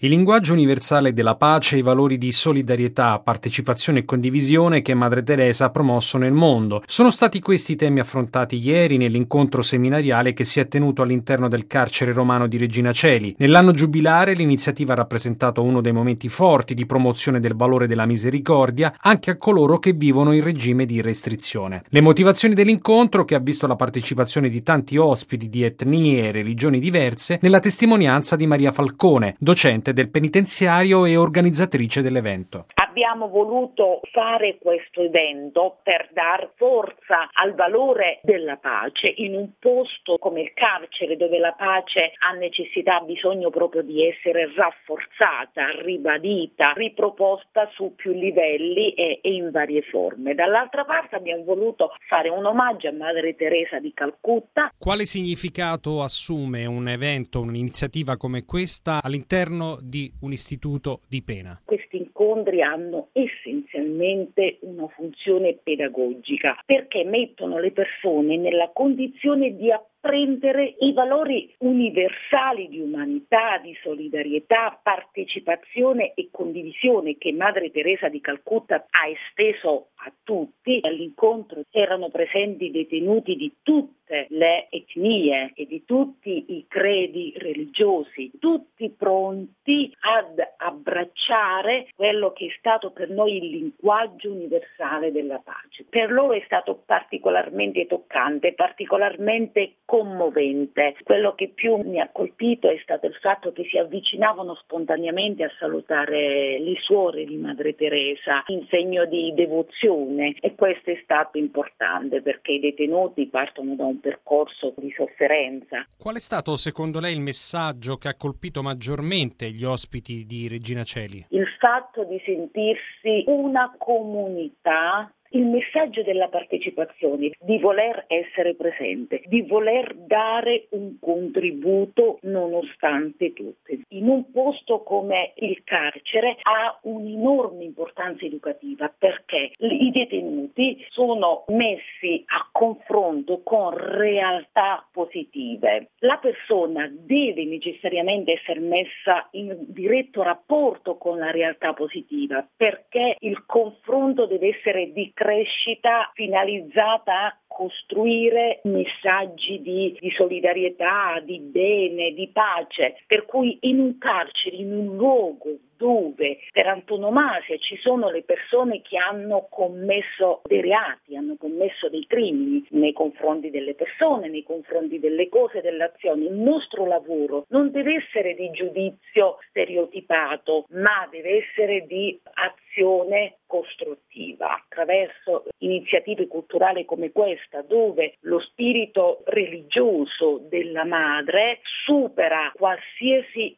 Il linguaggio universale della pace e i valori di solidarietà, partecipazione e condivisione che Madre Teresa ha promosso nel mondo. Sono stati questi i temi affrontati ieri nell'incontro seminariale che si è tenuto all'interno del carcere romano di Regina Coeli. Nell'anno giubilare l'iniziativa ha rappresentato uno dei momenti forti di promozione del valore della misericordia anche a coloro che vivono in regime di restrizione. Le motivazioni dell'incontro, che ha visto la partecipazione di tanti ospiti di etnie e religioni diverse, nella testimonianza di Maria Falcone, docente del penitenziario e organizzatrice dell'evento. Abbiamo voluto fare questo evento per dar forza al valore della pace in un posto come il carcere, dove la pace ha necessità, ha bisogno proprio di essere rafforzata, ribadita, riproposta su più livelli e in varie forme. Dall'altra parte abbiamo voluto fare un omaggio a Madre Teresa di Calcutta. Quale significato assume un evento, un'iniziativa come questa all'interno di un istituto di pena? Questi incontri hanno essenzialmente una funzione pedagogica, perché mettono le persone nella condizione di apprendere i valori universali di umanità, di solidarietà, partecipazione e condivisione che Madre Teresa di Calcutta ha esteso a tutti. All'incontro erano presenti detenuti di tutte le etnie e di tutti i credi religiosi, tutti pronti ad abbracciare quello che è stato per noi il linguaggio universale della pace. Per loro è stato particolarmente toccante, particolarmente commovente. Quello che più mi ha colpito è stato il fatto che si avvicinavano spontaneamente a salutare le suore di Madre Teresa in segno di devozione, e questo è stato importante perché i detenuti partono da un percorso di sofferenza. Qual è stato secondo lei il messaggio che ha colpito maggiormente gli ospiti di Regina Coeli? Il fatto di sentirsi una comunità, il messaggio della partecipazione, di voler essere presente, di voler dare un contributo nonostante tutto. In un posto come il carcere ha un'enorme importanza educativa, perché i detenuti sono messi a confronto con realtà positive. La persona deve necessariamente essere messa in diretto rapporto con la realtà positiva, perché il confronto deve essere di crescita finalizzata a costruire messaggi di solidarietà, di bene, di pace, per cui in un carcere, in un luogo dove per antonomasia ci sono le persone che hanno commesso dei reati, hanno commesso dei crimini nei confronti delle persone, nei confronti delle cose, delle azioni. Il nostro lavoro non deve essere di giudizio stereotipato, ma deve essere di azione costruttiva, attraverso iniziative culturali come questa, dove lo spirito religioso della madre supera qualsiasi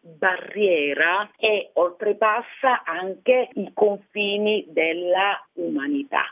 barriera e oltrepassa anche i confini della umanità.